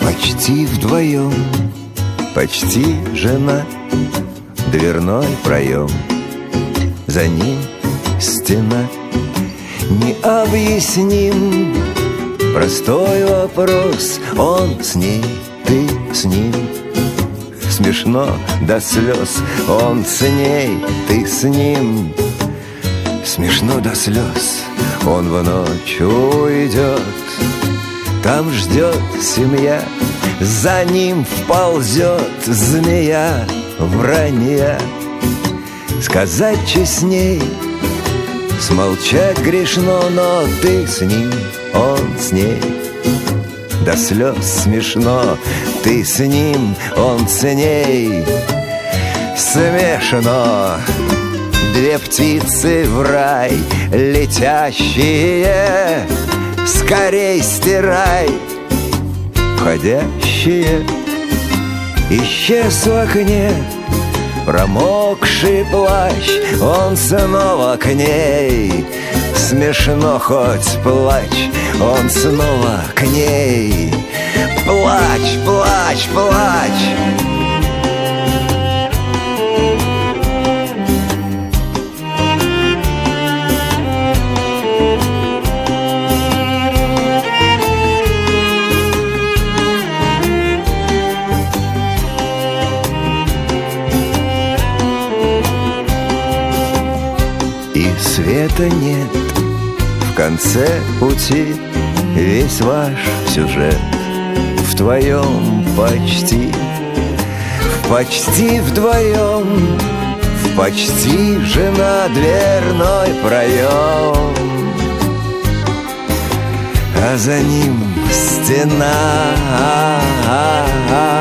почти вдвоем, почти жена, дверной проем, за ним стена. Необъясним простой вопрос, он с ней, ты с ним. Смешно до слез, он с ней, ты с ним. Смешно до слез, он в ночь уйдет, там ждет семья, за ним вползет змея вранья. Сказать честней, смолчать грешно, но ты с ним, он с ней. До слез смешно, ты с ним, он с ней. Смешно. Две птицы в рай летящие, скорей стирай входящие. Исчез в окне промокший плащ, он снова к ней. Смешно хоть плачь, он снова к ней. Плачь, плачь, плачь. Света нет в конце пути, весь ваш сюжет в твоем почти. В почти вдвоем, в почти жена, дверной проем, а за ним стена.